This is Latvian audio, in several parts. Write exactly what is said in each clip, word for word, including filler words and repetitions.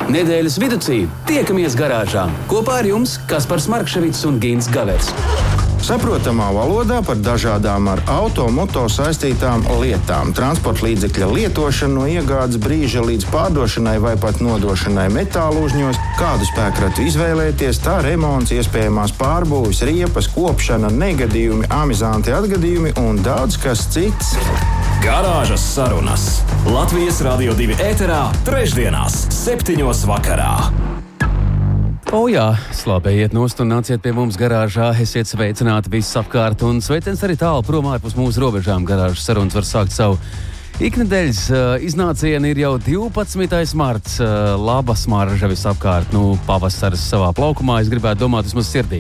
Nedēļas viducī tiekamies garāžā. Kopā ar jums Kaspars Markševits un Gints Gavers. Saprotamā valodā par dažādām ar auto, moto saistītām lietām. Transporta līdzekļa lietošanu no iegādes brīža līdz pārdošanai vai pat nodošanai metālu uzņos, kādu spēkratu izvēlēties, tā remonts, iespējamās pārbūves, riepas, kopšana, negadījumi, amizanti atgadījumi un daudz kas cits. Garāžas sarunas Latvijas Radio divi ēterā trešdienās septiņos vakarā. O jā, slāpējiet nost un nāciet pie mums garāžā, esiet sveicināti viss apkārt un sveiciens arī tālu prom ārpus mūsu robežām. Garāžas sarunas var sākt savu iknedēļas uh, iznācienu, ir jau divpadsmitais marts, uh, laba smarža viss apkārt, nu, pavasaris savā plaukumā, es gribētu domāt vismaz sirdī.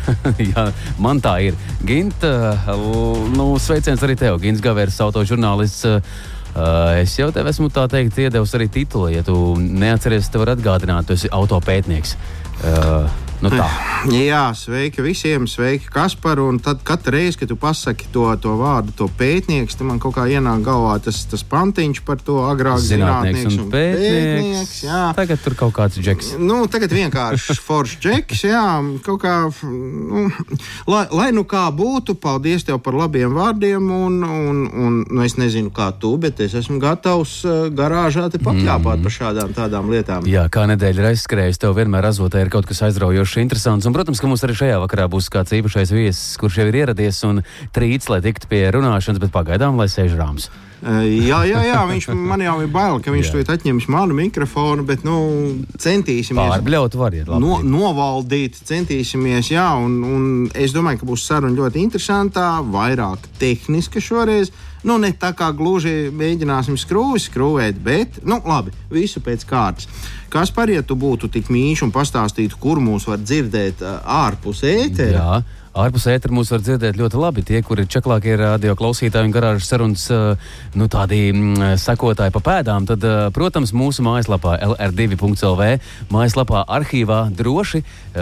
Jā, man tā ir. Gint, uh, nu, sveiciens arī tev, Gints Gavers, autožurnālists. Uh, Uh, es jau tev esmu tā teikt iedevis arī titulu, ja tu neatceries, te var atgādināt, tu esi autopētnieks. Uh, nu tā. Jā, sveiki visiem, sveiki Kaspar, un tad katru reizi, kad tu pasaki to, to vārdu, to pētnieks, tad man kaut kā ienāk galvā tas, tas pantiņš par to agrāk zinātnieks, zinātnieks un pētnieks. pētnieks jā. Tagad tur kaut kāds džeks. Nu, tagad vienkārši foršs džeks, jā, kaut kā, nu, lai, lai nu kā būtu, paldies tev par labiem vārdiem, un, un, un nu, es nezinu kā tu, bet es esmu gatavs uh, garāžā te pakļāpāt mm. par šādām tādām lietām. Jā, kā nedēļa ir aizskrējusi, tev vienmēr azotē ir kaut kas aizraujošs, interesants, un, protams, ka mums arī šajā vakarā būs kāds īpašais viesis, kurš jau ir ieradies un trīc, lai tiktu pie runāšanas, bet pagaidām, lai sēž rāms. Jā, jā, jā, viņš man jau ir bail, ka viņš to atņems manu mikrofonu, bet, nu, centīsimies. Pārbļaut variet, labi. No, novaldīt, centīsimies, jā, un, un es domāju, ka būs saruna ļoti interesantā, vairāk tehniska šoreiz. Nu, ne tā kā gluži mēģināsim skrūvis skrūvēt, bet, nu, labi, visu pēc kārtas. Kaspar, ja tu būtu tik mīļš un pastāstītu, kur mūs var dzirdēt uh, ārpus ētera? Jā. Ārpus ētera mūs var dzirdēt ļoti labi. Tie, kuri ir čaklākie radio klausītāji un garāžas sarunas, nu, tādi mm, sekotāji pa pēdām, tad, protams, mūsu mājaslapā el er divi punkts el vē, mājaslapā arhīvā droši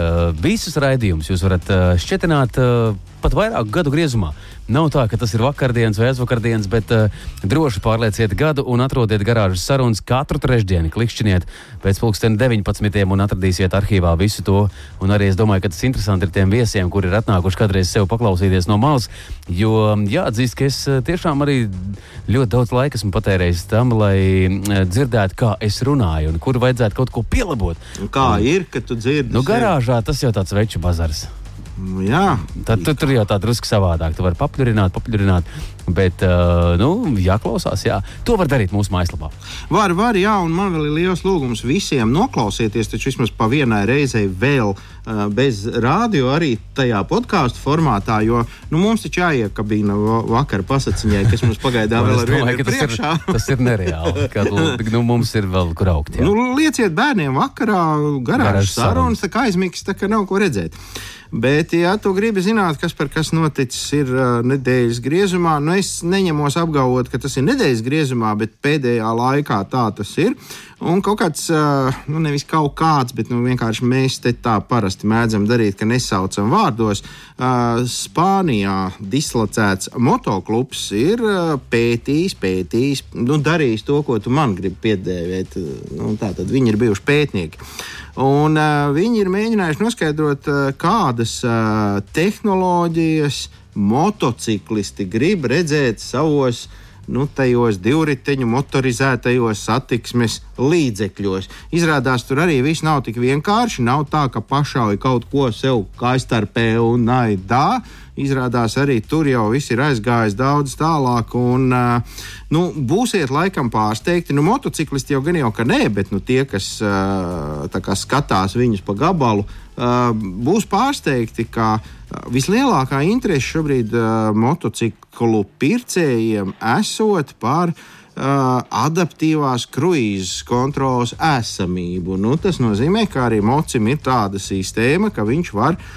visus raidījumus jūs varat šķetināt pat vairāku gadu griezumā. Nav tā, ka tas ir vakardienas vai aizvakardienas, bet uh, droši pārlieciet gadu un atrodiet garāžas sarunas katru trešdienu. Klikšķiniet pēc pulksteni deviņpadsmitiem un atradīsiet arhīvā visu to. Un arī es domāju, ka tas interesanti ir tiem viesiem, kuri ir atnākuši kādreiz sev paklausīties no malas, jo jāatzīst, ka es tiešām arī ļoti daudz laika esmu patērējis tam, lai dzirdētu, kā es runāju un kur vajadzētu kaut ko pielabot. Un kā un, ir, ka tu dzirdi? Nu, garāžā tas jau tāds veču bazars. Jā. Tad tu, tur jau tā drusku savādāk. Tu vari papļurināt, papļurināt, bet, uh, nu, jāklausās, jā. To var darīt mūsu mājaslapā. Var, var, jā, un man vēl ir liels lūgums visiem noklausieties, taču vismaz pa vienai reizei vēl uh, bez rādio arī tajā podcastu formātā, jo, nu, mums taču jāiekabīna vakar pasaciņai, kas mums pagaidām vēl ar vienu ir priekšā. Tas ir, tas ir nereāli, kad, nu, mums ir vēl kur augt, jā. Nu, lieciet bērniem vakarā garāžas sarunas, tā kā aizmiks, tā kā nav ko redzēt. Bet, ja tu gribi zināt, kas par kas noticis ir uh, nedēļas griezumā, nu es neņemos apgalvot, ka tas ir nedēļas griezumā, bet pēdējā laikā tā tas ir. Un kaut kāds, uh, nu nevis kaut kāds, bet nu vienkārši mēs te tā parasti mēdzam darīt, ka nesaucam vārdos. Uh, Spānijā dislocēts motoklubs ir uh, pētījis, pētījis, nu darījis to, ko tu man gribi piedēvēt. Nu, tā tad viņi ir bijuši pētnieki. Un uh, viņi ir mēģinājuši noskaidrot, uh, kādas uh, tehnoloģijas motociklisti grib redzēt savos, nu, tajos divriteņu motorizētajos satiksmes līdzekļos. Izrādās, tur arī viss nav tik vienkārši, nav tā, ka pašauj kaut ko sev kaistarpē un naidā. Izrādās arī tur jau viss ir aizgājis daudz tālāk un, uh, nu, būsiet laikam pārsteigti. Nu, motociklisti jau gan jau, ka nē, bet, nu, tie, kas uh, tā kā skatās viņus pa gabalu, uh, būs pārsteigti, ka vislielākā interese šobrīd uh, motociklu pircējiem esot par Uh, adaptīvās kruīzes kontroles esamību. Nu, tas nozīmē, ka arī mocim ir tāda sistēma, ka viņš var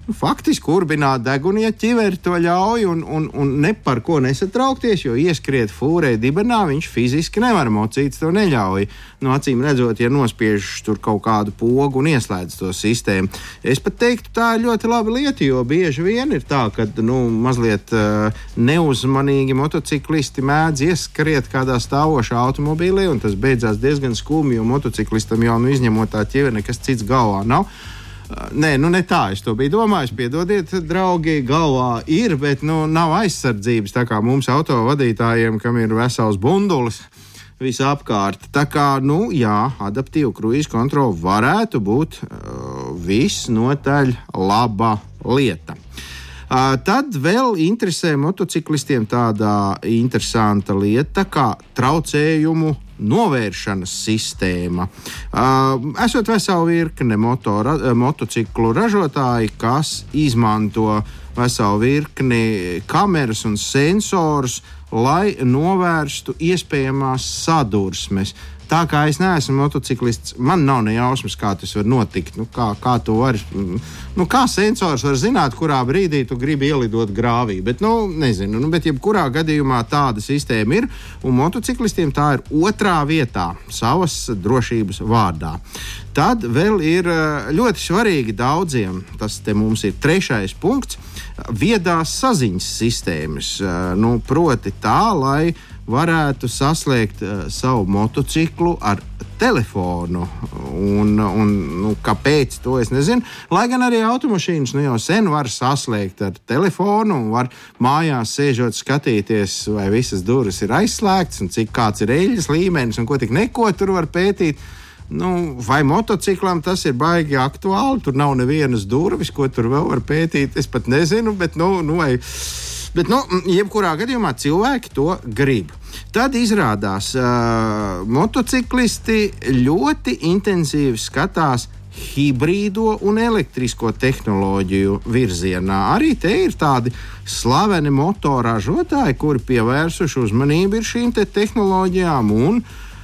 faktiski urbināt degunu, ja ķiveri to ļauj, un, un, un ne par ko nesatraukties, jo ieskriet fūrē dibenā, viņš fiziski nevar, mocīts to neļauj. No acīm redzot, ja nospiež tur kaut kādu pogu un ieslēdz to sistēmu. Es pat teiktu, tā ir ļoti laba lieta, jo bieži vien ir tā, ka nu, mazliet uh, neuzmanīgi motociklisti mēdz ieskriet kādā stāvošā automobīlī, un tas beidzās diezgan skumji, jo motociklistam jau nu izņemot tā ķiveri nekas cits galvā nav. Nē, nu ne tā, es to biju domājis, piedodiet, draugi, galvā ir, bet nu nav aizsardzības, tā kā mums autovadītājiem, kam ir vesels bundulis visapkārt. Tā kā, nu jā, adaptīva kruīza kontrola varētu būt uh, visnotaļ laba lieta. Uh, tad vēl interesē motociklistiem tāda interesanta lieta kā traucējumu novēršanas sistēma. Uh, esot vesela virkne motora, motociklu ražotāji, kas izmanto veselu virkni kameras un sensors, lai novērstu iespējamās sadursmes. Tā kā es neesmu motociklists, man nav ne jausmas, kā tas var notikt. Nu, kā, kā to var, nu, kā sensors var zināt, kurā brīdī tu gribi ielidot grāvī. Bet, nu, nezinu, nu, bet jebkurā gadījumā tāda sistēma ir, un motociklistiem tā ir otrā vietā savas drošības vārdā. Tad vēl ir ļoti svarīgi daudziem, tas te mums ir trešais punkts, viedās saziņas sistēmas. Nu, proti tā, lai varētu saslēgt uh, savu motociklu ar telefonu. Un, un, nu, kāpēc, to es nezinu. Lai gan arī automašīnas nu, jau sen var saslēgt ar telefonu un var mājās sēžot skatīties, vai visas durvis ir aizslēgtas un cik kāds ir eļļas līmenis un ko tik neko tur var pētīt. Nu, vai motociklam tas ir baigi aktuāli? Tur nav nevienas durvis, ko tur vēl var pētīt. Es pat nezinu, bet nu, nu vai... Bet, nu, jebkurā gadījumā cilvēki to grib. Tad izrādās, uh, motociklisti ļoti intensīvi skatās hibrīdo un elektrisko tehnoloģiju virzienā. Arī te ir tādi slaveni motoražotāji, kuri pievērsuši uzmanību ir šīm te tehnoloģijām un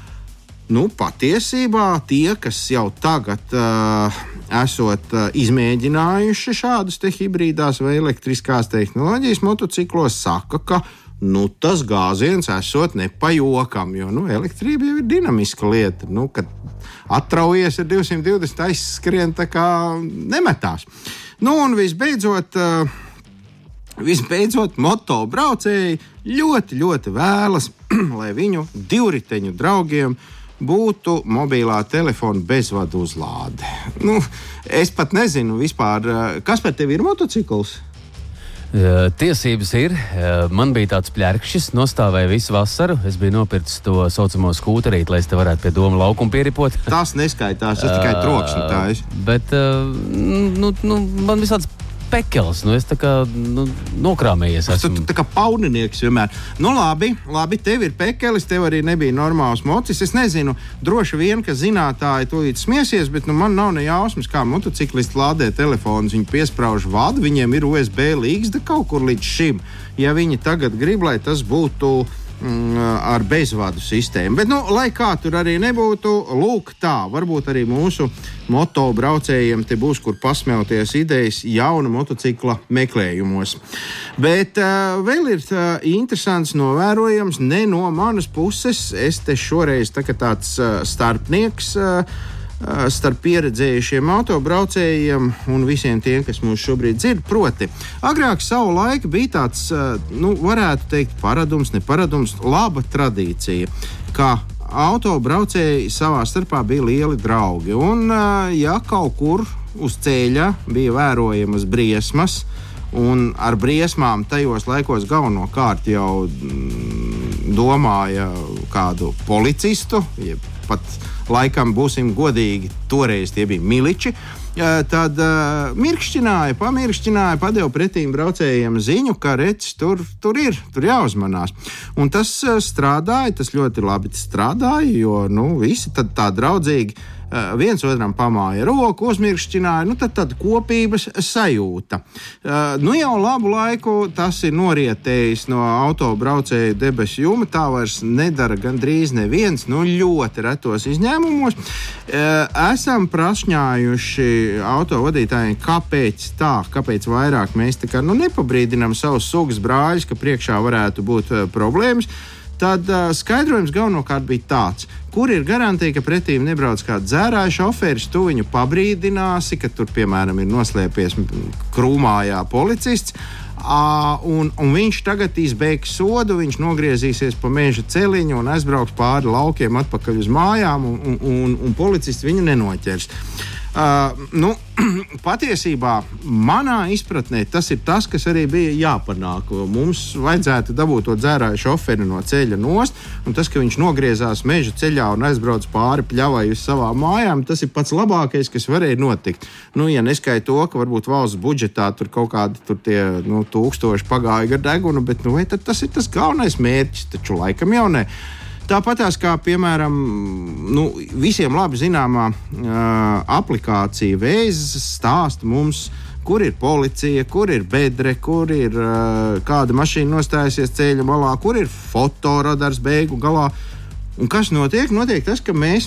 nu, patiesībā tie, kas jau tagad uh, esot uh, izmēģinājuši šādas te hibrīdās vai elektriskās tehnoloģijas motociklos, saka, ka nu, tas gāziens esot nepajokam, jo nu, elektrība jau ir dinamiska lieta. Nu, kad atraujies ar divsimt divdesmit aizskrien, tā kā nemetās. Nu, un visbeidzot, uh, visbeidzot motobraucēji ļoti, ļoti vēlas, lai viņu divriteņu draugiem būtu mobilā telefona bezvadu uzlāde. Nu, es pat nezinu vispār, kas par tevi ir motocikls? Tiesības ir. Man bija tāds pļērkšķis, nostāvēja visu vasaru. Es biju nopircis to saucamo skūterīti, lai es te varētu pie doma laukuma pieripot. Tas neskaitās, tas tikai troksnitājs. Bet nu, nu, man visāds pekels, nu es tā kā nu, nokrāmējies esmu. Tu, tu tā kā pauninieks vienmēr. Nu labi, labi, tev ir pekelis, tev arī nebija normāls mocis. Es nezinu, droši vien, ka zinātāji tūlīt smiesies, bet nu man nav ne jausmas, kā motociklisti lādē telefonus. Viņi piesprauž vadu, viņiem ir U S B līgzda kaut kur līdz šim. Ja viņi tagad grib, lai tas būtu ar bezvadu sistēmu. Bet, nu, lai kā tur arī nebūtu, lūk tā, varbūt arī mūsu motobraucējiem te būs, kur pasmelties idejas jauna motocikla meklējumos. Bet uh, vēl ir uh, interesants novērojams, ne no manas puses, es te šoreiz tā kā tāds uh, starpnieks, uh, starp pieredzējušiem autobraucējiem un visiem tiem, kas mūs šobrīd dzird. Proti, agrāk savu laiku bija tāds, nu, varētu teikt, paradums, neparadums, laba tradīcija, ka autobraucēji savā starpā bija lieli draugi. Un, ja kaut kur uz ceļa bija vērojamas briesmas, un ar briesmām tajos laikos galvenokārt jau domāja kādu policistu, jeb pat laikam, būsim godīgi, toreiz tie bija miliči, tad uh, mirkšķināja, pamirkšķināja, padeva pretīm braucējiem ziņu, ka redz, tur, tur ir, tur jāuzmanās. Un tas uh, strādāja, tas ļoti labi strādāja, jo, nu, visi tad tā draudzīgi uh, viens otram pamāja roku, uzmirkšķināja, nu, tad tāda kopības sajūta. Uh, nu, jau labu laiku tas ir norietējis no autobraucēju debesu juma, tā vairs nedara gandrīz neviens, nu, ļoti retos izņēmumos. Uh, esam prašņājuši autovadītājiem, kāpēc tā, kāpēc vairāk mēs tā kā, nu, nepabrīdinām savus sugas brāļus, ka priekšā varētu būt uh, problēmas. Tad uh, skaidrojums galvenokārt bija tāds, kur ir garantija, ka pretīm nebrauc kāds dzērāja šoferis, tu viņu pabrīdināsi, ka tur, piemēram, ir noslēpies krūmājā policists, uh, un, un viņš tagad izbeigs sodu, viņš nogriezīsies pa meža celiņu un aizbrauks pāri laukiem atpakaļ uz mājām, un, un, un, un policists viņu nenoķers. Uh, nu, patiesībā manā izpratnē tas ir tas, kas arī bija jāpanāk. Mums vajadzētu dabūt to dzērāju šoferi no ceļa nost, un tas, ka viņš nogriezās meža ceļā un aizbrauc pāri pļavai uz savām mājām, tas ir pats labākais, kas varēja notikt. Nu, ja neskaita to, ka varbūt valsts budžetā tur kaut kādi tur tie, nu, tūkstoši pagāja gar degunu, bet nu, vai tad tas ir tas galvenais mērķis, taču laikam jau ne. Tāpatās kā, piemēram, nu, visiem labi zināmā uh, aplikācija Vēzis stāsta mums, kur ir policija, kur ir bedre, kur ir uh, kāda mašīna nostājusies ceļa malā, kur ir fotoradars beigu galā. Un kas notiek? Notiek tas, ka mēs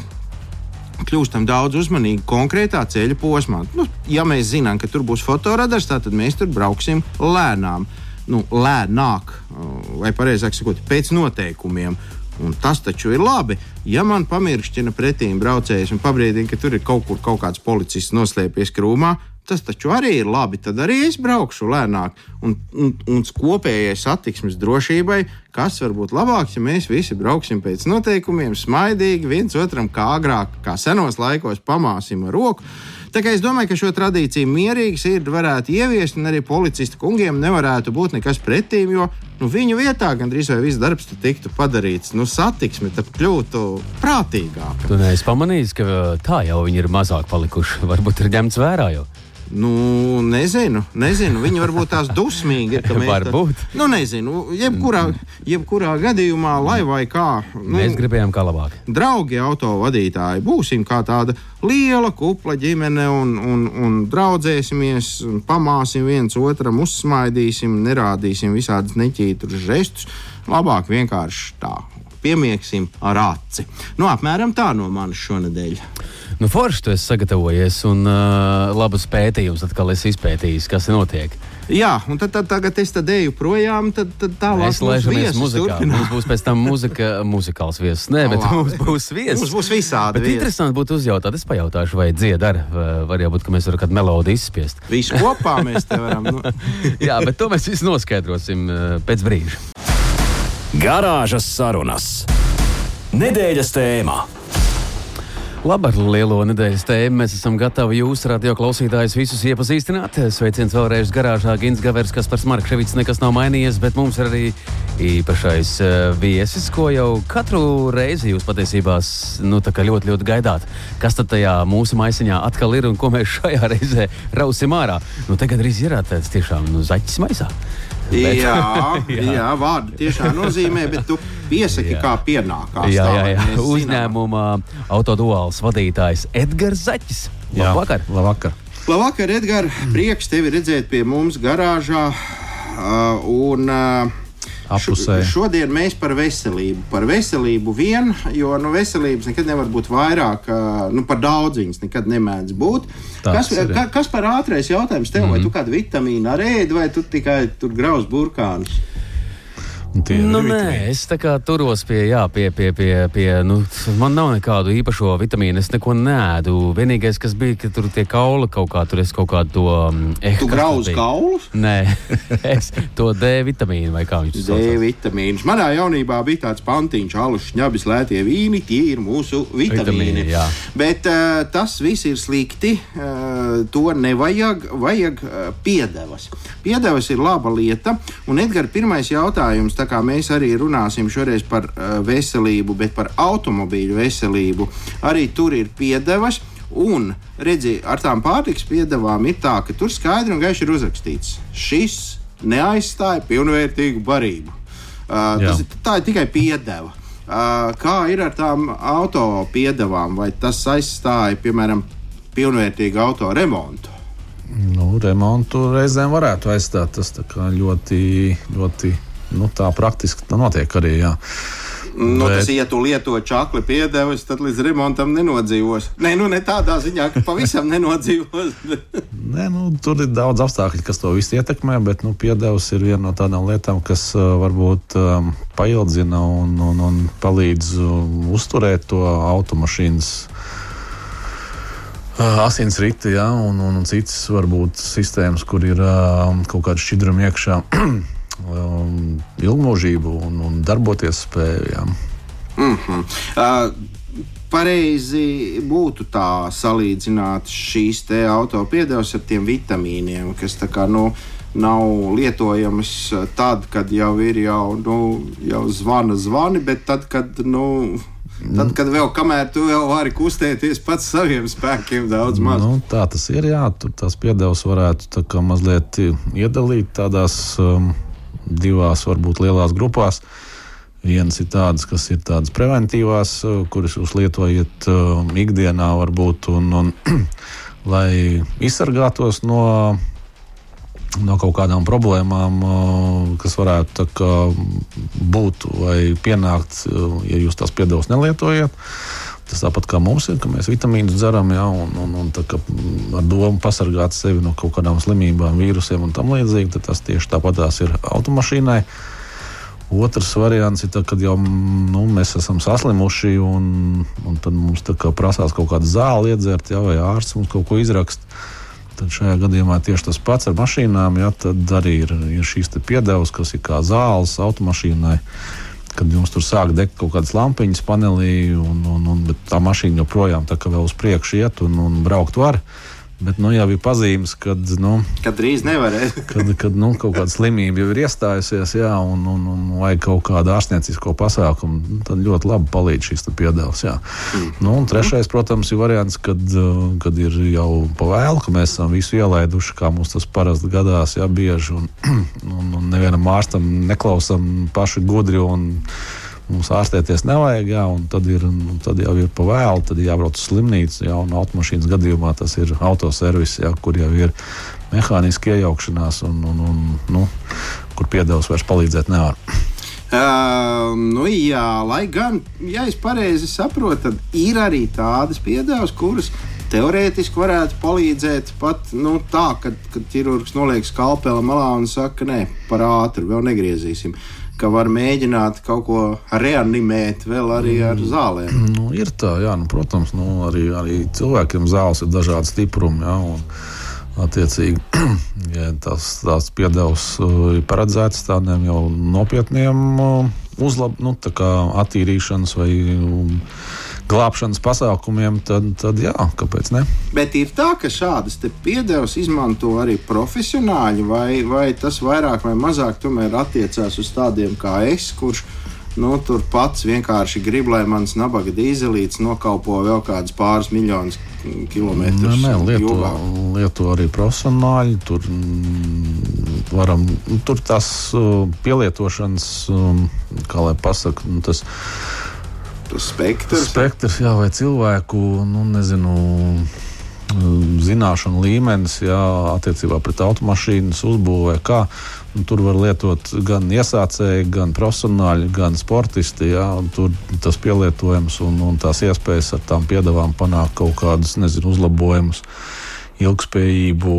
kļūstam daudz uzmanīgi konkrētā ceļa posmā. Nu, ja mēs zinām, ka tur būs fotoradars, tad mēs tur brauksim lēnām. Nu, lēnāk, vai pareizāk sakot, pēc noteikumiem. Un tas taču ir labi. Ja man pamiršķina pretīm braucējs un pabrīdina, ka tur ir kaut kur kaut kāds policists noslēpies krūmā, tas taču arī ir labi. Tad arī es braukšu lēnāk. Un, un, un kopējai satiksmes drošībai, kas var būt labāks, ja mēs visi brauksim pēc noteikumiem, smaidīgi, viens otram kā agrāk, kā senos laikos pamāsim ar roku. Tā kā es domāju, ka šo tradīciju mierīgi sirdi varētu ieviest, un arī policistu kungiem nevarētu būt nekas pretīm, jo nu, viņu vietā gandrīz vai viss darbs tiktu padarīts. Nu, satiksme tad kļūtu prātīgāka. Tu neesi pamanījis, ka tā jau viņi ir mazāk palikuši. Varbūt ir ņemts vērā jau. Nu, nezinu, nezinu. Viņi varbūt tās dusmīgi ir. Varbūt. Tā, nu, nezinu. Jebkurā, jebkurā gadījumā, lai vai kā. Nu, mēs gribējām kā labāk. Draugi autovadītāji, būsim kā tāda liela kupla ģimene un, un, un draudzēsimies, un pamāsim viens otram, uzsmaidīsim, nerādīsim visādas neķītrus žestus. Labāk vienkārši tā. Piemieksim ar aci. Nu, apmēram tā no manis šonedēļ. Nu, forši tu esi sagatavojies un uh, labus pētījumus atkal esi izpētījis, kas notiek. Jā, un tad, tad tagad es tad eju projām, tad, tad tālāk mēs lēžamies muzikā. Mums būs pēc tam muzika, muzikāls viesis. Nē, bet mums būs viesis. Mums būs visādi bet viesi. Interesanti būtu uzjautāt, es pajautāšu, vai dzied ar, var jau būt, ka mēs varam kādu melodiju izspiest. Visu kopā mēs te varam. Nu. Jā, bet to mēs visu noskaidrosim pēc brīža. Garāžas sarunas. Nedēļas tēmā. Labi, ar lielo nedēļas tēmu mēs esam gatavi jūs, radio klausītājus, visus iepazīstināt. Sveiciens vēlreiz garāžā Gins Gavers, Kaspars Markševics, nekas nav mainījies, bet mums ir arī īpašais uh, viesis, ko jau katru reizi jūs patiesībā nu, tā kā ļoti, ļoti gaidāt. Kas tad tajā mūsu maisiņā atkal ir un ko mēs šajā reizē rausim ārā? Nu, tagad arī ir tāds tiešām nu, zaķis maisā. Bet, jā, jā. jā, vārdu tiešām nozīmē, bet tu piesaki, jā. Kā pienākās. Jā, jā, jā. Uzņēmuma autoduāls vadītājs Edgars Zaķis. Labvakar. Labvakar. Labvakar, Edgar. Prieks tevi redzēt pie mums garāžā. Uh, un, uh, Apusē. Šodien mēs par veselību. Par veselību vien, jo nu, veselības nekad nevar būt vairāk, nu, par daudz viņas nekad nemēdz būt. Kas, ka, kas par ātrais jautājums tev, mm-hmm. vai tu kādu vitamīnu ar ēdi, vai tu tikai tur grauz burkānus? Nu, nē, es tā kā turos pie, jā, pie, pie, pie, pie, nu, man nav nekādu īpašo vitamīnu, es neko neēdu. Vienīgais, kas bija, ka tur tie kauli kaut kā, tur es kaut kādu to... Eh, tu grauz kaulus? Nē, es to D vitamīnu vai kā viņš saucās. D vitamīnus. Manā jaunībā bija tāds pantiņš, alus, šņabis, lētie vīni, tie ir mūsu vitamīni. vitamīni jā. Bet uh, tas viss ir slikti, uh, to nevajag, vajag uh, piedevas. Piedevas ir laba lieta, un Edgar, pirmais jautājums, tā kā mēs arī runāsim šoreiz par uh, veselību, bet par automobīļu veselību, arī tur ir piedevas, un, redzi, ar tām pārtikas piedevām ir tā, ka tur skaidri un gaiši ir uzrakstīts, šis neaizstāja pilnvērtīgu barību. Uh, tas ir, tā ir tikai piedeva. Uh, kā ir ar tām auto piedevām, vai tas aizstāja, piemēram, pilnvērtīgu auto remontu? Nu, remontu reizēm varētu aizstāt, tas tā kā ļoti, ļoti, nu tā praktiski tā notiek arī, jā. Nu, bet... tas, ja tu lieto čakli piedevas, tad līdz remontam nenodzīvos. Nē, nu ne tādā ziņā, ka pavisam nenodzīvos. Nē, nu, tur ir daudz apstākļu, kas to visu ietekmē, bet nu, piedevas ir viena no tādām lietām, kas uh, varbūt um, paildzina un, un, un palīdz uh, uzturēt to automašīnas uh, asinsriti, ja, un, un, un citas varbūt sistēmas, kur ir uh, kaut kāda šķidruma iekšā. Um, ilgmūžību un, un darboties spēju. Jā. Mm-hmm. Uh, pareizi būtu tā salīdzināt šīs te autopiedevas ar tiem vitamīniem, kas tā kā, nu, nav lietojamas tad, kad jau ir jau, nu, jau zvana zvani, bet tad, kad, nu, tad, kad vēl kamēr tu vēl vari kustēties pats saviem spēkiem daudz maz. Nu, tā tas ir, jā. Tur tās piedevas varētu tā kā mazliet iedalīt tādās um, divās, varbūt lielās grupās. Viens ir tādas, kas ir tādas preventīvās, kuras jūs lietojat uh, ikdienā varbūt, un, un lai izsargātos no, no kaut kādām problēmām, uh, kas varētu tā kā būt vai pienākt, uh, ja jūs tās piedevas nelietojat. Tas tāpat kā mums ir, ka mēs vitamīnus dzeram, ja, un, un, un tā kā ar domu pasargāt sevi no kaut kādām slimībām, vīrusiem un tam līdzīgi, tad tas tieši tāpatās ir automašīnai. Otrs variants ir, tā, kad jau nu, mēs esam saslimuši un, un tad mums tā kā prasās kaut kādu zāli iedzert, ja, vai ārsts mums kaut ko izrakst. Tad šajā gadījumā tieši tas pats ar mašīnām, ja, tad arī ir, ir šīs te piedevas, kas ir kā zāles automašīnai. Kad jums tur sāk degt kaut kādas lampiņas panelī, un, un, un, bet tā mašīna joprojām tā kā vēl uz priekšu iet un, un braukt var. Bet nu, jau ir pazīmes, kad, nu, kad drīz nevarēs. kad kad nu, kaut kāda slimība jau ir iestājusies, jā, un, un, un vajag kaut kādu ārstniecisko pasākumu, tad ļoti labi palīdz šīs piedevas. Mm. Nu, un trešais, protams, ir variants, kad, kad ir jau pa vēlu, ka mēs esam visu ielaiduši, kā mums tas parasti gadās, jā, bieži, un, un, un nevienam ārstam neklausam paši gudri, un mums ārstēties nevajag, jā, un tad, ir, tad jau ir pa vēlu, tad ir jābrauc uz slimnīcu, jā, un automašīnas gadījumā tas ir autoservis, jā, kur jau ir mehāniski iejaukšanās, un, un, un nu, kur piedevas vairs palīdzēt nevar. Uh, nu jā, lai gan, ja es pareizi saprotu, tad ir arī tādas piedevas, kuras teorētiski varētu palīdzēt pat nu, tā, kad, kad ķirurgs noliek skalpeli malā un saka, nē, par ātru, vēl negriezīsim. Ka var mēģināt kaut ko reanimēt vēl arī ar zālēm. Nu, ir tā, jā, nu, protams, nu, arī, arī cilvēkiem zāles ir dažādi stiprumi, jā, un attiecīgi, ja tās, tās piedevas ir paredzētas tādiem jau nopietniem uzlab, nu, tā kā attīrīšanas vai glābšanas pasākumiem, tad, tad jā, kāpēc ne? Bet ir tā, ka šādas te piedevas izmanto arī profesionāļi, vai, vai tas vairāk vai mazāk tomēr attiecās uz tādiem kā es, kurš nu, tur pats vienkārši grib, lai mans nabaga dīzelīts nokalpo vēl kādas pāris miljonus kilometrus. Nē, nē, lieto, lieto arī profesionāļi, tur varam, tur tās pielietošanas, kā lai pasaka, tas spektrs. Spektrs, jā, vai cilvēku, nu, nezinu, zināšanu līmenis, jā, attiecībā pret automašīnas uzbūvē, kā. Un tur var lietot gan iesācēji, gan profesionāļi, gan sportisti, jā, un tur tas pielietojums un, un tās iespējas ar tām piedevām panākt kaut kādus, nezinu, uzlabojumus, ilgspējību,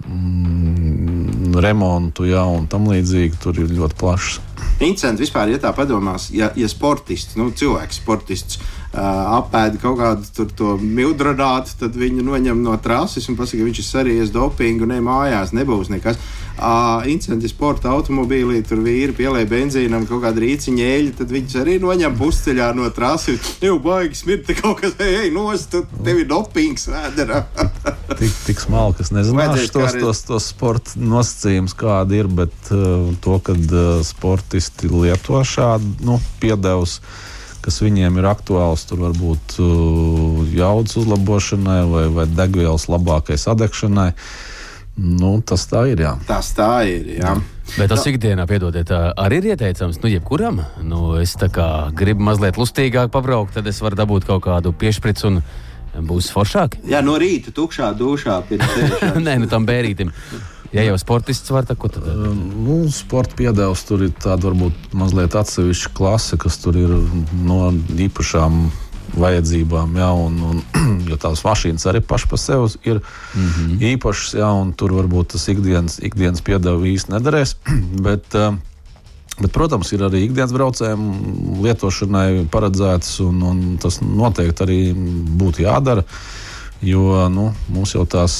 mm, remontu, jā, un tam līdzīgi tur ir ļoti plašs. Interesanti vispār, ja tā padomās, ja, ja sportists, nu, cilvēks sportists uh, apēda kaut kādu tur to mildrodātu, tad viņu noņem no trases un pasaka, ka viņš ir sarījies dopingu, ne mājās, nebūs nekas. Uh, interesanti sporta automobīlī, tur vīri pielēja benzīnam kaut kādu rīciņu eļļu, tad viņus arī noņem pusceļā no trases. Jau baigi smirti kaut kas, ej, nost, tu, tev ir dopings vēderā. tik, tik smalki, es nezināšu tos, tos, tos sporta nosacījumus, kādi ir, bet uh, to, kad uh, sportisti lieto šādu, nu, piedevus, kas viņiem ir aktuāls, tur varbūt uh, jaudas uzlabošanai vai, vai degvielas labākai sadegšanai. Nu, tas tā ir, jā. Tas tā ir, jā. Bet tas ikdienā, piedodiet, arī ir ieteicams, nu, jebkuram. Nu, es tā kā gribu mazliet lustīgāk pabraukt, tad es varu dabūt kaut kādu piešpricu un būs foršāk. Jā, no rīta tukšā dušā pirms tēšanas. Nē, nu tam bērītim. Ja jau sportists var, tad ko tad? Nu, sporta piedevs tur ir tāda varbūt mazliet atsevišķa klase, kas tur ir no īpašām vajadzībām, jā, un, un, jo tās mašīnas arī paši pa sev ir mm-hmm. īpašas, jā, un tur varbūt tas ikdienas, ikdienas piedevu īsti nederēs, bet, bet, protams, ir arī ikdienas braucējiem lietošanai paredzētas, un, un tas noteikti arī būtu jādara, jo, nu, mums jau tās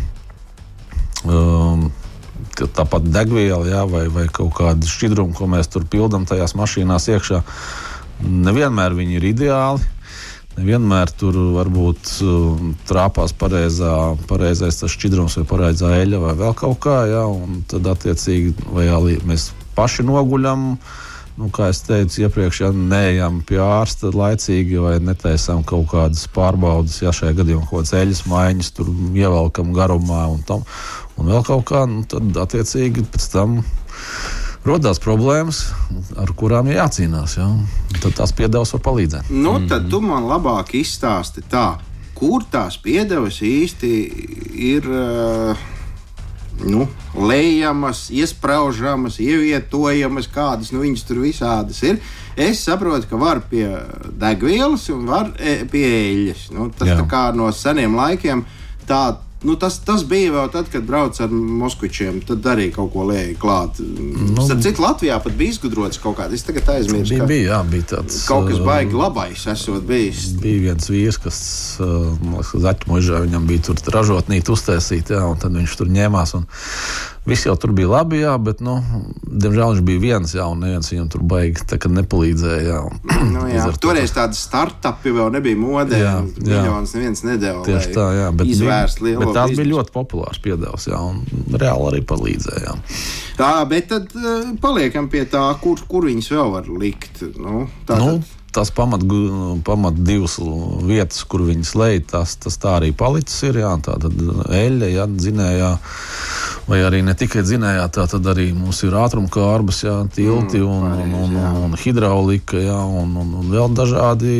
um, tāpat degviela, jā, vai, vai kaut kādi šķidrumi, ko mēs tur pildam tajās mašīnās iekšā, nevienmēr viņi ir ideāli. Nevienmēr tur varbūt uh, trāpās pareizā, pareizais tas šķidrums vai pareizā eļļa vai vēl kaut kā, jā, un tad attiecīgi vai arī mēs paši noguļam, nu, kā es teicu iepriekš, ja neejam pie ārsta laicīgi vai netaisām kaut kādas pārbaudas, ja šajā gadījumā kaut kādas eļļas maiņas tur ievelkam garumā un tam, un vēl kaut kā, nu, tad attiecīgi pēc tam rodās problēmas, ar kurām ir jācīnās. Ja? Tad tās piedevas var palīdzēt. Nu, tad tu man labāk izstāsti tā, kur tās piedevas īsti ir uh, nu, lejamas, iespraužamas, ievietojamas, kādas nu, viņas tur visādas ir. Es saprotu, ka var pie degvielas un var e, pie eļļas. Nu, tas Jā. Tā kā no seniem laikiem tā. Nu, tas, tas bija vēl tad, kad brauc ar moskvičiem, tad arī kaut ko lieja klāt. Nu, Starp citu, Latvijā pat bija izgudrots kaut kāds, es tagad aizmirsu, bija, ka bija, jā, bija tāds, kaut kas baigi labais esot bijis. Bija viens vīrs, kas, man liekas, Zaķmuižā, viņam bija tur ražotnīti uztaisīt, jā, un tad viņš tur ņēmās, un viss jau tur bija labi, jā, bet, nu, diemžēl viņš bija viens, jā, un neviens viņam tur baigi tā, kad nepalīdzēja, jā. Nu, jā, toreiz tādas startupi vēl nebija modē, jā, miljonus neviens nedēļ, tieši tā, jā, bet izvērst lielo. Bet tās bija ļoti populārs piedevs, jā, un reāli arī palīdzēja, jā. Tā, bet tad uh, paliekam pie tā, kur, kur viņas vēl var likt, nu, tā nu, tad. Tās pamat, pamat divas vietas, kur viņas lej, tas, tas tā arī palicis ir, jā, tā tad eļļa, jā, dzinējā, vai arī ne tikai dzinējā, tā tad arī mums ir ātrumkārbas, jā, tilti mm, un, pareiz, un, un, un hidraulika, jā, un, un, un vēl dažādi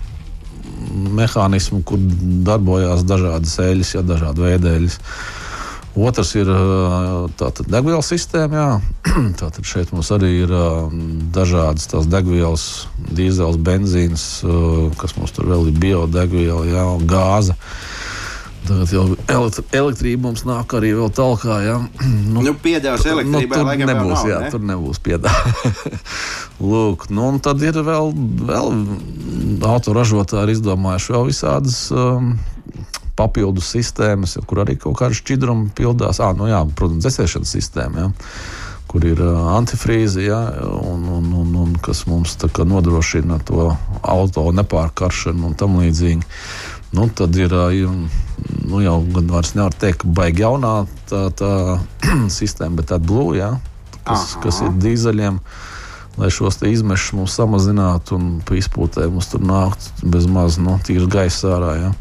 mehānismi, kur darbojās dažādas eļļas, jā, dažādi veidēļas. Otrs ir tātad degvielas sistēma, jā. Tātad šeit mums arī ir dažādas tās degvielas, dīzels, benzīns, kas mums tur vēl ir biodegviela, jā, gāze. Tagad jau elektrība mums nāk arī vēl talkā, jā. Nu, nu piedevs elektrībai, nu, laikam nebūs, vēl nav, jā, ne? Tur nebūs piedevs. Lūk, nu, un tad ir vēl, vēl autoražotāji izdomājuši vēl visādas um, papildus sistēmas, kur arī kaut kāda šķidruma pildās. Ā, nu jā, protams, dzēsēšanas sistēma, jā, kur ir uh, antifrīze, jā, un, un, un, un kas mums tā kā nodrošina to auto nepārkaršanu un tam līdzīgi. Nu, tad ir, nu jau gan vairs nevar teikt, ka baigi jaunā tā, tā sistēma, bet tāda blue, jā, kas, kas ir dīzeļiem, lai šos te izmešus mums samazinātu un pa izpūtē mums tur nākt bez maz, nu, tīrs gaiss ārā, jā.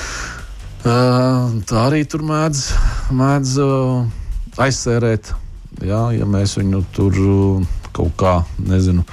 Tā arī tur mēdz, mēdz aizsērēt, jā, ja mēs viņu tur kaut kā, nezinu,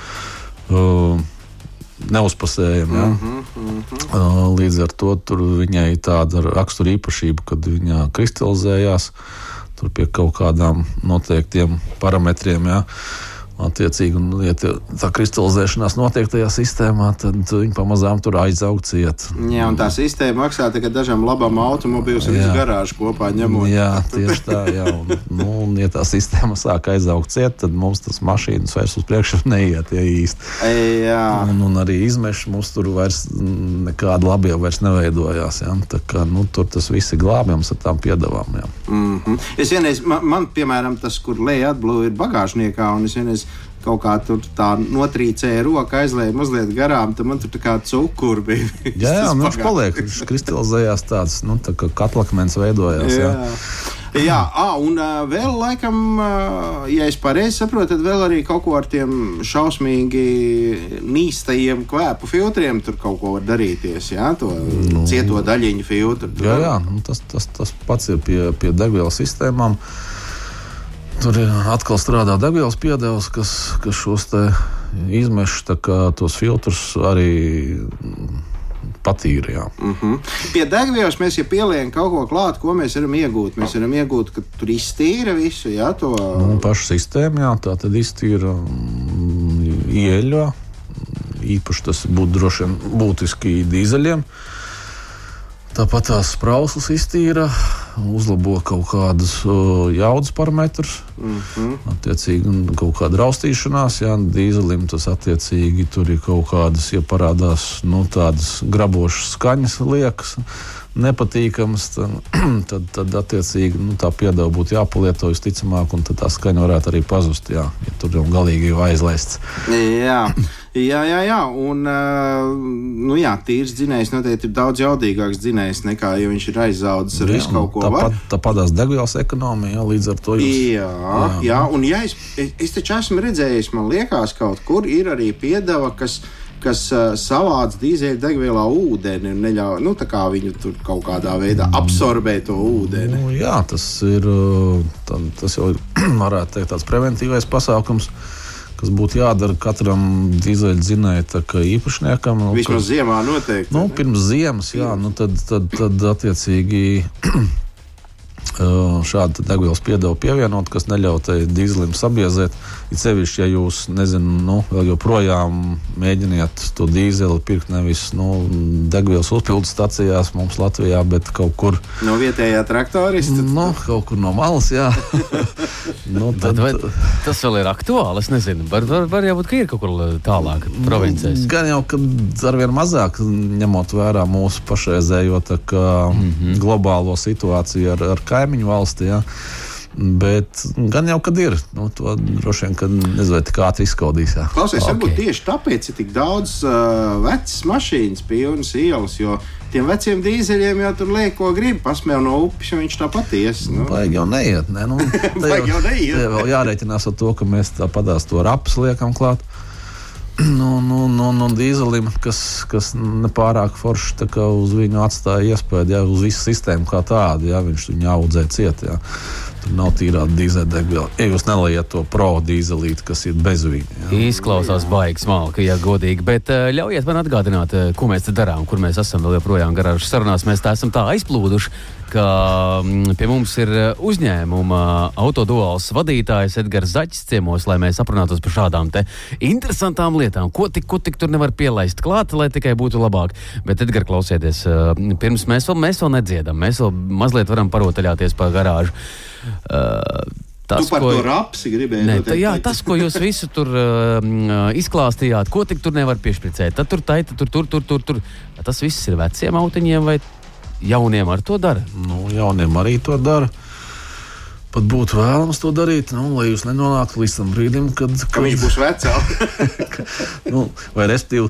neuzpasējam, jā. Mm-hmm, mm-hmm. Līdz ar to tur viņai tāda rakstura īpašība, kad viņa kristalizējās tur pie kaut kādām noteiktiem parametriem, jā. Attiecīgi, un, ja tā kristalizēšanās notiek tajā sistēmā, tad viņi pamazām tur aizaug ciet. Jā, un tā sistēma maksā tikai dažam labam automobīls ar visu garāžu kopā ņemot. Jā, tieši tā, jā. Un, nu, un, ja tā sistēma sāk aizaugt ciet, tad mums tas mašīnas vairs uz priekšu neiet, ja īsti. Jā. Un, un arī izmeši mums tur vairs nekāda labie vairs neveidojās, jā. Tā kā, nu, tur tas viss ir glābjams ar tām piedevām, jā. Mm-hmm. Es vienreiz, man, man, piemēram, tas, kur leja atblū ir bagāžniekā, un es vienreiz kaut kā tur tā notrīcēja roka, aizlēja mazliet garām, tad man tur tā kā cukuru bija. Jā, jā, nu viņš paliek, viņš kristalizējās tāds, nu, tā kā katlakmens veidojās, jā. Jā, jā ā, un uh, vēl laikam, uh, ja es pareizi saprotu, tad vēl arī kaut ko ar tiem šausmīgi nīstajiem kvēpu filtriem tur kaut ko var darīties, jā, to nu, cieto daļiņu filtru. Jā, jā, nu, tas, tas, tas pats ir pie, pie degvielas sistēmām. Tur atkal strādā degvielas piedevs, kas, kas šos te izmešus, tā kā tos filtrus arī patīra. Jā. Mm-hmm. Pie degvielas mēs, ja pieliekam kaut ko klāt, ko mēs varam iegūt? Mēs varam iegūt, ka tur iztīra visu, jā, to... Nu, pašu sistēmu, jā, tā tad iztīra ieļo. Īpaši tas būtu droši vien būtiski dīzeļiem. Tāpat tās sprauslas iztīra, uzlabo kaut kādus uh, jaudas parametrus, mm-hmm. attiecīgi kaut kāda raustīšanās, jā, dīzelim tas attiecīgi tur ir kaut kādas, ja parādās, nu, tādas grabošas skaņas liekas, nepatīkamas, tad, tad, tad attiecīgi, nu, tā piedeva būtu jāpalieto visticamāk, un tad tā skaņa varētu arī pazust, jā, ja tur jau galīgi jau aizlaists. Jā. Jā, jā, jā, un, nu jā, tīrs dzinējs noteikti ir daudz jaudīgāks dzinējs nekā, ja viņš ir aizaudzis ar visu kaut ko var. Tāpatās degvielas ekonomija, jā, līdz ar to jūs... Jā, jā, jā, un ja es, es taču esmu redzējis, man liekas, kaut kur ir arī piedeva, kas, kas uh, savāc dīzeļu degvielā ūdeni un neļauj, nu, tā kā viņu tur kaut kādā veidā absorbē to ūdeni. Nu, jā, tas ir, tā, tas jau varētu teikt tāds preventīvais pasākums, kas būtu jādara katram dīzeļu dzinēja īpašniekam. Nu, vismaz ka, ziemā noteikti. Nu, pirms ziemas, jā, nu, tad, tad, tad attiecīgi šādu degvielas piedevu pievienot, kas neļauj tai dīzelim sabiezēt. It sevišķi, ja jūs, nezinu, nu, vēl joprojām mēģiniet to dīzeli pirkt nevis, nu, degvielas uzpildes stacijās mums Latvijā, bet kaut kur... No vietējā traktorista? Nu, kaut kur no malas, jā. nu, tad... Vai tas vēl ir aktuāli? Es nezinu. Var, var, var jābūt, ka ir kaut kur tālāk provincēs. Gan jau, kad arvien mazāk ņemot vērā mūsu pašreizējo tā kā mm-hmm. globālo situāciju ar, ar kaimiņu valsti, jā. Bet gan jau, kad ir. Nu, to droši vien, kad nezinu, tik ātri izskaudīs. Jā. Klausies, okay. Varbūt tieši tāpēc ir tik daudz uh, vecas mašīnas pilnas ielas, jo tiem veciem dīzeļiem jau tur liek, ko grib, pasmēl no upes, un viņš tāpat ies. Nu. Baigi jau neiet, ne? Nu, Baigi jau neiet. Te vēl jārēķinās ar to, ka mēs tāpadās to rapus liekam klāt. Nu, nu, nu, nu dīzelim, kas, kas nepārāk forši tā kā uz viņu atstāja iespēju, jā, uz visu sistēmu kā tādu, jā, viņš viņu audzē ciet, jā. Tur nav tīrāta dīzeļdegviela. Ja jūs nelaiet to pro dīzelīti, kas ir bez viņa. Jā. Izklausās baigi smalki, ja godīgi, bet uh, ļaujiet man atgādināt, uh, ko mēs te darām, kur mēs esam vēl joprojām garāžas sarunās. Mēs tā esam tā aizplūduši, ka um, pie mums ir uzņēmuma autoduāls vadītājs Edgars Zaķis ciemos, lai mēs aprunātos par šādām te interesantām lietām. Ko tik, ko tik tur nevar pielaist klāt, lai tikai būtu labāk. Bet, Edgar, klausieties, uh, pirms mēs vēl, mēs vēl nedziedam, mēs vēl mazliet varam parotaļāties pa garāžu. Uh, tas, tu par ko... to rapsi gribēji ne, tā, jā, tas, ko jūs visu tur uh, izklāstījāt, ko tik tur nevar piešpricēt, tad tur taita, tur, tur, tur, tur, tur. Tas viss ir veciem autiņiem vai jauniem ar to dara? Nu, jauniem arī to dara. Pat būtu vēlams to darīt, nu, lai jūs nenonāktu līdz tam brīdim, kad... Ka kad viņš būs vecā. nu, vai respektīvi,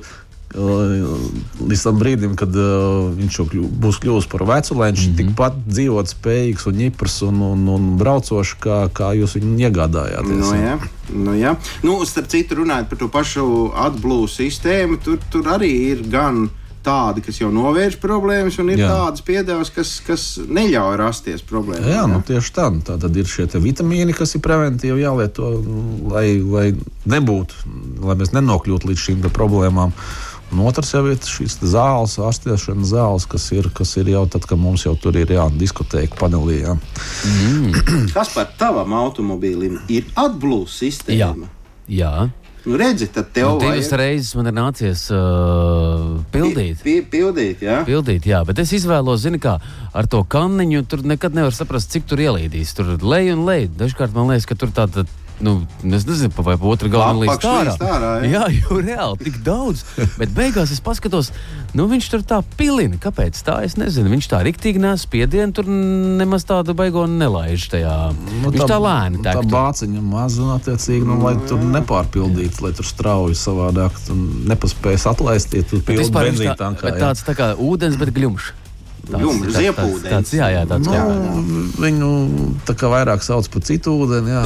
līdz tam brīdim, kad uh, viņš kļu, būs kļuvis par vecu, lai viņš mm-hmm. tikpat dzīvot spējīgs un ņiprs un, un, un braucošs, kā, kā jūs viņu iegādājāties. Nu, jā. Nu, jā. Nu, starp citu, runājot par to pašu AdBlue sistēmu, tur, tur arī ir gan tādi, kas jau novērš problēmas, un ir jā. Tādas piedevas, kas, kas neļauj rasties problēmas. Jā, nu tieši tā. Tā tad ir šie vitamīni, kas ir preventīvi jālieto, lai, lai nebūtu, lai mēs nenokļūtu līdz šīm problēmām. Un otrs jau ir šīs zāles, ārstēšanas zāles, kas ir, kas ir jau tad, kad mums jau tur ir jā, diskotēka panelī. Jā. Mm. Kas par tavam automobīlim ir AdBlue sistēma? Jā. Jā. Nu, redzi, tad tev nu, divas vajag... reizes man ir nācies uh, pildīt. P pildīt, jā. Pildīt, jā, bet es izvēlos, zini kā, ar to kanniņu tur nekad nevar saprast, cik tur ielīdīs. Tur lej un lej. Dažkārt man liekas, ka tur tāda, nu, es nezinu, vai pa otru galvu līdz tārā. tārā jā. jā, jo reāli tik daudz. Bet beigās es paskatos, nu, viņš tur tā pilina. Kāpēc tā? Es nezinu. Viņš tā riktīgi nes spiedienu, tur nemaz tādu baigo nelaiž tajā. Nu, viņš tā, tā lēni tek. Tā bāciņa maz un attiecīgi, nu, lai tur nepārpildītu, lai tur strauji savādāk nepaspējas atlaist, ja tu pildi benzītānkā. Bet tāds tā kā ūdens, bet gļumšs. Jums ziepūdens. Tāds, jā, jā, tāds. Nu, jā. Viņu tā kā vairāk sauc par citu ūdeni, jā.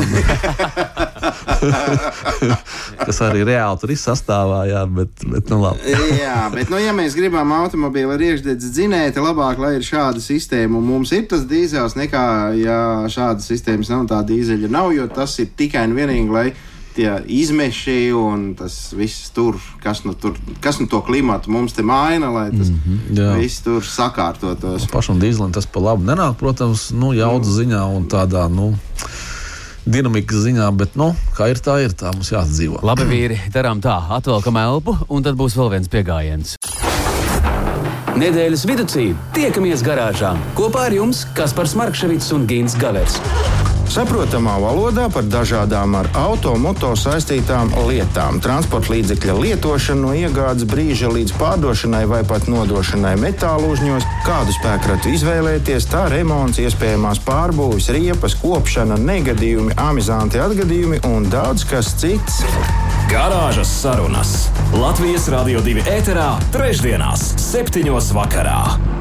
Kas arī reāli tur ir sastāvā, jā, bet, bet nu labi. jā, bet, nu, ja mēs gribam automobīli ar iekšdedzi dzinēti, labāk, lai ir šāda sistēma, un mums ir tas dīzels, nekā, ja šādas sistēmas nav, tā dīzeļa nav, jo tas ir tikai un vienīgi, lai tie izmeši un tas viss tur, kas nu, tur, kas nu to klimatu mums te maina, lai tas mm-hmm, viss tur sakārtotos. Pašam dīzelim tas pa labu nenāk, protams, nu, jaudas ziņā un tādā, nu, dinamikas ziņā, bet, nu, kā ir tā, ir tā, mums jāsadzīvo. Labi, vīri, darām tā, atvelkam elpu, un tad būs vēl viens piegājiens. Nedēļas viducī tiekamies garāžā. Kopā ar jums Kaspars Markševits un Gins Gavers. Saprotamā valodā par dažādām ar auto, moto saistītām lietām. Transporta līdzekļa lietošana no iegādes brīža līdz pārdošanai vai pat nodošanai metālu uzņos, kādu spēkratu izvēlēties, tā remonts, iespējamās pārbūves, riepas, kopšana, negadījumi, amizanti atgadījumi un daudz kas cits. Garāžas sarunas Latvijas Radio divi ēterā trešdienās septiņos vakarā.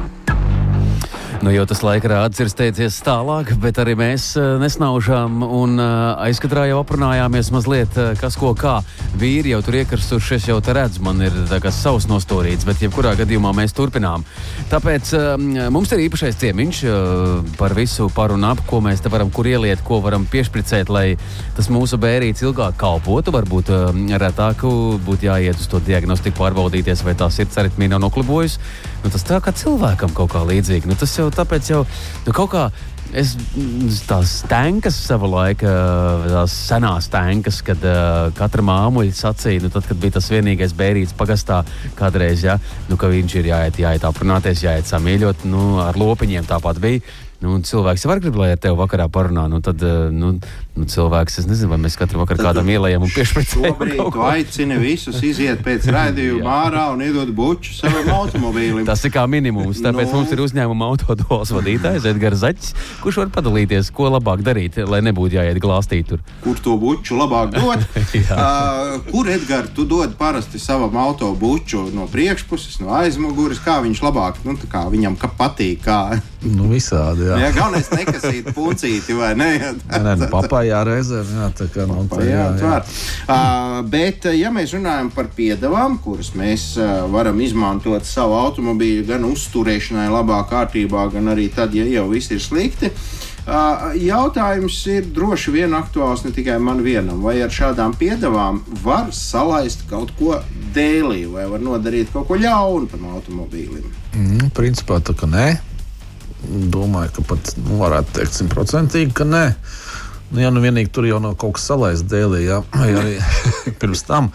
Nu, jau tas laika rāds ir steidzies tālāk, bet arī mēs uh, nesnaužām un uh, aizkadrā jau aprunājāmies mazliet, uh, kas ko kā. Vīri jau tur iekarstuši, es jau te redzu, man ir tā kā savs nostorīts, bet jebkurā gadījumā mēs turpinām. Tāpēc uh, mums ir īpašais ciemiņš uh, par visu par un ap, ko mēs te varam, kur ieliet, ko varam piešpricēt, lai tas mūsu bērīts ilgāk kalpotu, varbūt uh, retāk būtu jāiet uz to diagnostiku pārbaudīties, vai tā sirds aritmija nav noklibojusi. Nu, tas tā kā cilvēkam kaut kā līdzīgi. Nu, tas jau tāpēc jau nu, kaut kā es tās tankas sava laika, tās senās tankas, kad uh, katra māmuļa sacīja, nu, tad, kad bija tas vienīgais bērīts pagastā kādreiz, ja, nu, ka viņš ir jāiet, jāiet aprunāties, jāiet samīļot, nu, ar lopiņiem tāpat bija. Nu, cilvēks var grib, lai ar tevi vakarā parunā, nu tad, nu, nu cilvēks, es nezinu, vai mēs katru vakaru kādam ielējam un piešpricējam. Šobrīd tu aicini visus iziet pēc raidījuma ārā un iedot buču savam automobīlim. Tas ir kā minimums, tāpēc no. Mums ir uzņēmuma autodols vadītājs Edgars Zaķis, kurš var padalīties, ko labāk darīt, lai nebūtu jāiet glāstīt tur. Kur to buču labāk dot? uh, kur, Edgar, tu dod parasti savam auto buču no priekšpuses, no aizmuguras, kā viņš labāk, nu tā kā viņam ka patīk, kā... Nu visādi, jā. Jā, galvenais nekasīt puncīti, vai ne? Nē, nē, papājā reizēm, jā, tā kā, nu, tā, jā, jā. Uh, bet, ja mēs runājam par piedevām, kuras mēs uh, varam izmantot savu automobīļu gan uzturēšanai labā kārtībā, gan arī tad, ja jau viss ir slikti, uh, jautājums ir droši vien aktuāls ne tikai man vienam, vai ar šādām piedevām var salaist kaut ko dēlī, vai var nodarīt kaut ko ļaunu tam automobīlim? Mm, principā tā, ka nē. Domāju, ka pat nu, varētu teikt simtprocentīgi, ka nē. Nu, ja nu vienīgi tur jau nav kaut kas salaists dēlī, jā, vai arī pirms tam.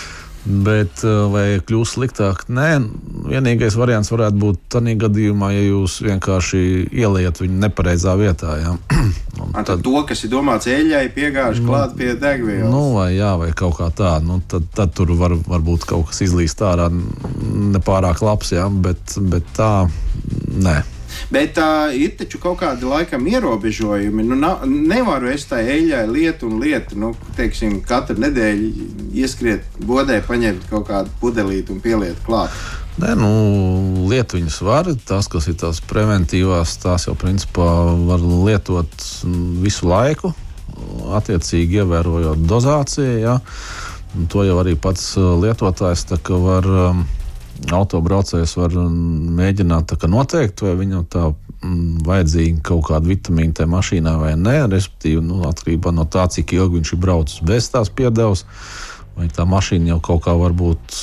Bet vai kļūst sliktāk? Nē, vienīgais variants varētu būt tādā gadījumā, ja jūs vienkārši ieliet viņu nepareizā vietā. Jā. Tad, tad to, kas ir domāts eļļai, piegāž nu, klāt pie degvielas. Nu, vai jā, vai kaut kā tā. Nu, tad, tad tur var, varbūt kaut kas izlīst ārā nepārāk labs, jā, bet, bet tā, nē. Bet uh, ir taču kaut kādi laikam ierobežojumi. Nu, na, nevaru es tā eļļai lietu un lietu, nu, teiksim, katru nedēļu ieskriet bodē, paņemt kaut kādu pudelīti un pieliet klāt. Nē, nu, lietu viņas var. Tās, kas ir tās preventīvās, tās jau principā var lietot visu laiku, attiecīgi ievērojot dozāciju, jā. Un to jau arī pats lietotājs tā kā var... Um, autobraucējs var mēģināt tā kā noteikt, vai viņam tā mm, vajadzīga kaut kāda vitamīna tajā mašīnā vai nē, respektīvi, nu, atkarībā no tā, cik ilgi viņš ir braucis bez tās piedevas, vai tā mašīna jau kaut kā varbūt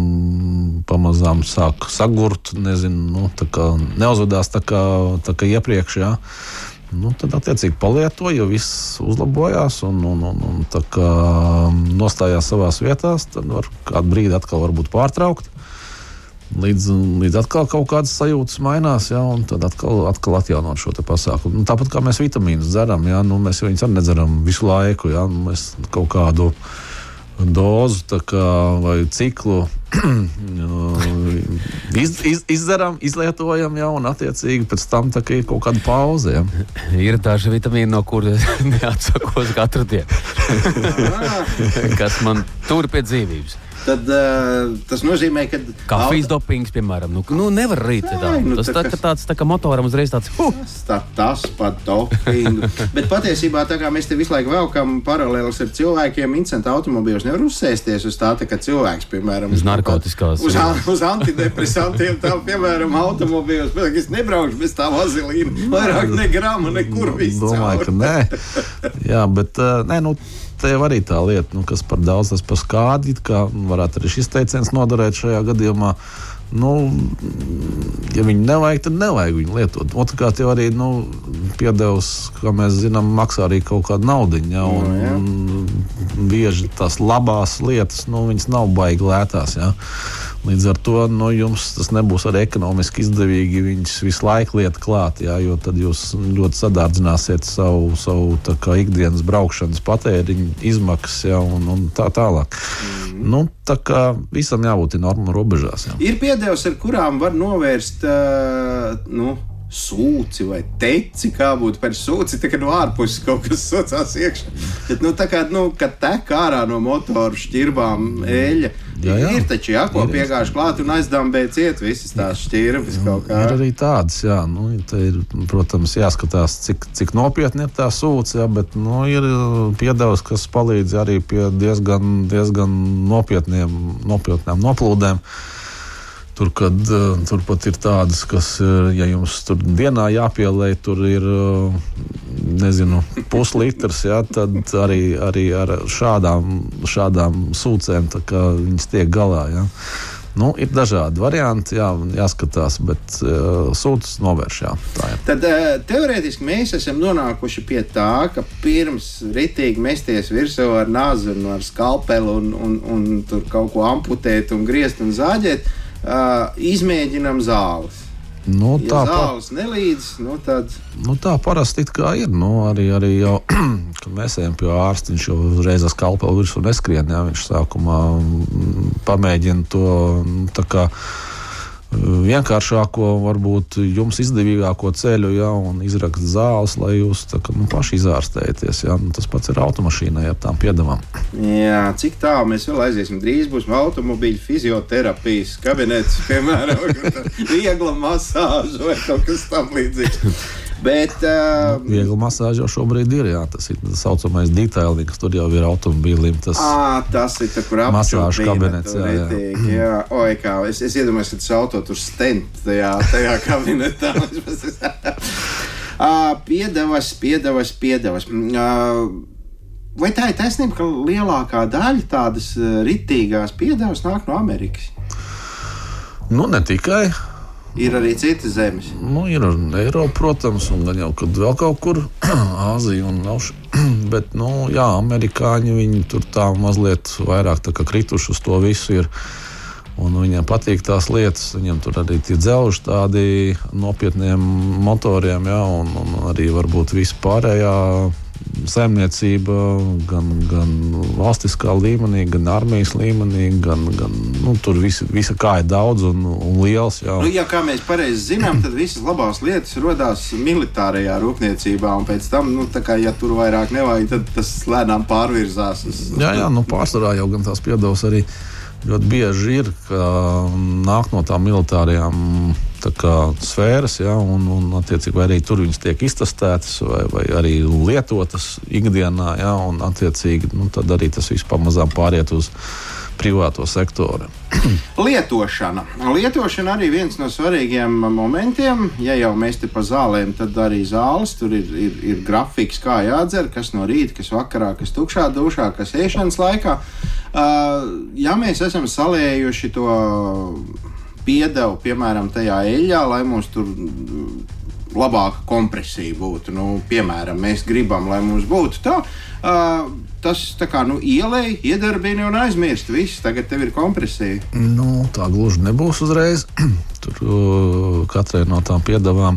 um, pamazām sāk sagurt, nezinu, nu, tā kā neuzvedās tā kā, tā kā iepriekš, jā. Nu, tad attiecīgi palieto, jo viss uzlabojās un, un, un, un tā kā nostājās savās vietās, tad var kādu brīdi atkal varbūt pārtraukt. Līdz, līdz atkal kaut kādas sajūtas mainās, jā, un tad atkal, atkal atjaunot šo te pasākumu. Nu, tāpat kā mēs vitamīnus dzeram, jā, nu, mēs viņus arī nedzeram visu laiku, jā, nu, mēs kaut kādu dozu tā kā, vai ciklu iz, iz, izdzeram, izlietojam, jā, un attiecīgi pēc tam tā kā ir kaut kāda pauze, jā. Ir daži vitamīni, no kuras neatsakos katru dienu, kas man tur pie dzīvības. Tad uh, tas nozīmē, ka... Kafijas auto... dopings, piemēram. Nu, nu nevar rīt tā. Nu, tas tā, tā, tāds tā kā motoram uzreiz tāds... Uh. Tā, tas pat dopingu. Bet patiesībā tā kā mēs te visu laiku velkam paralēlis ar cilvēkiem, incidenta automobīļos nevar uzsēsties uz tā, tā kā cilvēks, piemēram... Uz narkotiskās. Uz, uz antidepresantiem tā, piemēram, automobīļos. Bet es nebraukšu bez tā vazelīna. Vairāk ne grama, nekur viss caur. Domāju, ka nē. Jā, bet nē, nu... te jau arī tā lieta, nu, kas par daudz, tas par skādi, kā varētu arī šis teiciens noderēt šajā gadījumā. Nu, ja viņi nevajag, tad nevajag viņu lietot. Otrkārt jau arī, nu, piedevs, kā mēs zinām, maksā arī kaut kādu naudiņu, ja, un, no, ja. un bieži tās labās lietas, nu, viņas nav baigi lētās, ja. Līdz ar to, nu, jums tas nebūs arī ekonomiski izdevīgi viņus visu laiku liet klāt, ja, jo tad jūs ļoti sadārdzināsiet savu, savu tā kā ikdienas braukšanas patēriņu, izmaksas, ja, un, un tā tālāk. Mm. Nu, tā kā visam jābūt normām robežās. Ja. Ir piedevs, ar kurām var novērst, uh, nu, sūci vai teci, kā būtu par sūci, tā kā no ārpuses kaut kas socās iekšā. Bet, nu, tā kā, nu, kad tek ārā no motoru šķirbām eļļa, jā, jā. Ir taču, jā, ko piegājuši klāt un aizdambē ciet visas tās šķirbas kaut kā. Ir arī tādas, jā, nu, te ir, protams, jāskatās, cik, cik nopietni ir tā sūci, jā, bet, nu, ir piedevs, kas palīdz arī pie diezgan, diezgan nopietniem, nopietnām noplūdēm. Tur, kad, turpat ir tādas, kas, ja jums tur dienā jāpielej, tur ir, nezinu, puslitrs, ja, tad arī, arī ar šādām, šādām sūcēm tā kā viņas tiek galā. Ja. Nu, ir dažādi varianti, jā, jāskatās, bet uh, sūdzes novērš, jā, tā ir. Tad uh, teorētiski mēs esam nonākuši pie tā, ka pirms ritīgi mesties virsū ar nāzi un ar skalpeli un, un, un tur kaut ko amputēt un griezt un zāģēt, Uh, izmēģinām zāles. Nu, ja tā zāles pa... nelīdz, nu tad... Nu, tā parasti it kā ir. Nu, arī, arī jau, kad mēs ejam pie ārsta, viņš jau uzreiz ar skalpeli virsū neskrien, jā, viņš sākumā pamēģina to, nu, tā kā vienkāršāko, varbūt jums izdevīgāko ceļu, ja, un izrakst zāles, lai jūs tā, ka, nu, paši izārstējaties. Ja. Nu, tas pats ir automašīnai ar tām piedevām. Jā, cik tālu mēs vēl aiziesim? Drīz būs automobīļu fizioterapijas kabinets, piemēram, viegla masāža vai kaut kas tam līdzīgs. Bet, uh, nu, viegla masāža jau šobrīd ir, jā, tas ir tas saucamais detailings, tur jau ir automobīlim tas, à, tas ir tā, kur masāžu kabinets. Jā, jā. Retīgi, jā. Oi, kā, es, es iedomājos, ka tas auto tur stent tajā, tajā kabinetā. uh, piedevas, piedevas, piedevas. Uh, vai tā ir taisnība, ka lielākā daļa tādas ritīgās piedevas nāk no Amerikas? Nu, ne tikai. Ir arī citas zemes. Nu, ir Eiropa, protams, un gan jau kad vēl kaut kur Āzija un Auši. Bet, nu, jā, amerikāņi, viņi tur tā mazliet vairāk tā kā krituši uz to visu ir. Un viņiem patīk tās lietas, viņiem tur arī tie dzelži tādi nopietniem motoriem, jā, un, un arī varbūt vispārējā saimniecība, gan, gan valstiskā līmenī, gan armijas līmenī, gan, gan nu, tur visi, visa kā ir daudz un, un liels. Jā. Nu, ja kā mēs pareizi zinām, tad visas labās lietas rodās militārajā rūpniecībā, un pēc tam, nu, tā kā, ja tur vairāk nevajag, tad tas lēnām pārvirzās. Uz... Jā, jā, nu pārsvarā jau gan tās piedevas arī ļoti bieži ir, ka nāk no tām militārajām tā kā sfēras, ja, un, un attiecīgi arī tur viņas tiek iztestētas vai, vai arī lietotas ikdienā, ja, un attiecīgi nu, tad arī tas viss pamazām pāriet uz privāto sektoru. Lietošana. Lietošana arī viens no svarīgiem momentiem. Ja jau mēs te pa zālēm, tad arī zāles. Tur ir, ir, ir grafiks, kā jādzer, kas no rīta, kas vakarā, kas tukšā dušā, kas ēšanas laikā. Uh, ja mēs esam salējuši to piedevu, piemēram, tajā eļļā, lai mums tur labāka kompresija būtu. Nu, piemēram, mēs gribam, lai mums būtu tā. Uh, tas tā kā nu, ielej, iedarbina un aizmirst. Viss, tagad tev ir kompresija. Nu, tā gluži nebūs uzreiz. Tur uh, katrai no tām piedevām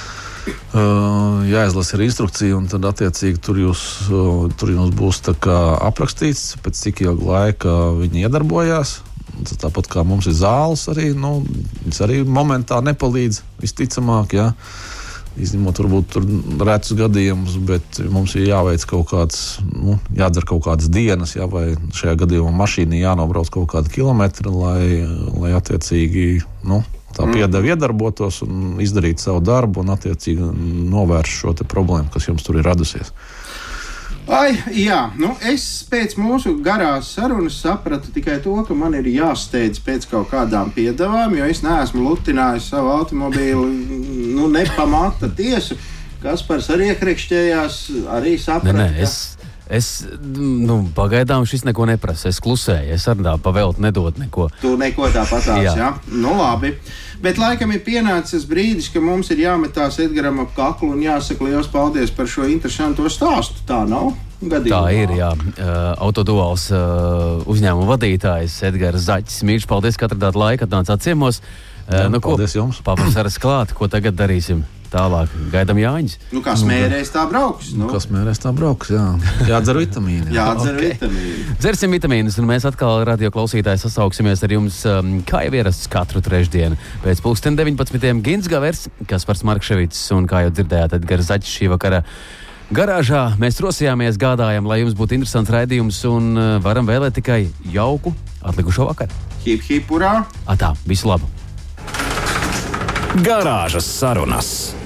uh, jāizlasa ir instrukcija, un tad attiecīgi tur, jūs, uh, tur jums būs tā kā aprakstīts, pēc cik ilga laika viņi iedarbojās. Tāpat kā mums ir zāles arī, nu, viņas arī momentā nepalīdz, visticamāk, jā. Izņemot varbūt tur retus gadījumus, bet mums ir jāveic kaut kāds, nu, jādzer kaut kādas dienas, jā, vai šajā gadījumā mašīnai jānobrauc kaut kādu kilometru, lai, lai attiecīgi, nu, tā piedeva iedarbotos un izdarītu savu darbu un attiecīgi novērst šo te problēmu, kas jums tur ir radusies. Ai, jā, nu es pēc mūsu garās sarunas sapratu tikai to, ka man ir jāsteidz pēc kaut kādām piedevām, jo es neesmu lutinājis savu automobīli, nu, nepamata tiesu. Kaspars arī iekrekšķējās, arī saprata. Nē, nē, es, Es, nu, pagaidām šis neko neprasa. Es klusēju, es arī tā pavēltu nedot neko. Tu neko tā patās, jā. jā? Nu, labi. Bet laikam ir pienācis brīdis, ka mums ir jāmetās Edgaram ap kaklu un jāsaka liels paldies par šo interesanto stāstu. Tā nav? Gadījumā. Tā ir, jā. Uh, Autoduāls uh, uzņēmuma vadītājs Edgars Zaķis. Mīļš, paldies, ka atradāt laiku, atnācāt ciemos. Uh, jā, nu, ko, paldies jums. Pavasaras klāt, ko tagad darīsim? Tālāk, gaidām Jāņus. Nu, kā smērēs, tā brauks. Nu. Nu, kā smērēs, tā brauks, jā. Jādzer vitamīni. Jā. Jādzer Okay. vitamīni. Dzersim vitamīnus, un mēs atkal radio klausītāji sasauksimies ar jums, um, kā jau ierasts katru trešdienu. Pēc pulksten deviņpadsmitiem Gins Gavers, Kaspars Markševics un, kā jau dzirdējāt, Edgars Zaķis šī vakara garāžā. Mēs rosījāmies, gādājam, lai jums būtu interesants raidījums un uh, varam vēlēt tikai jauku atlikušo vakaru. Hip, hip, urā! Atā, visu labu! Garāžas sarunas.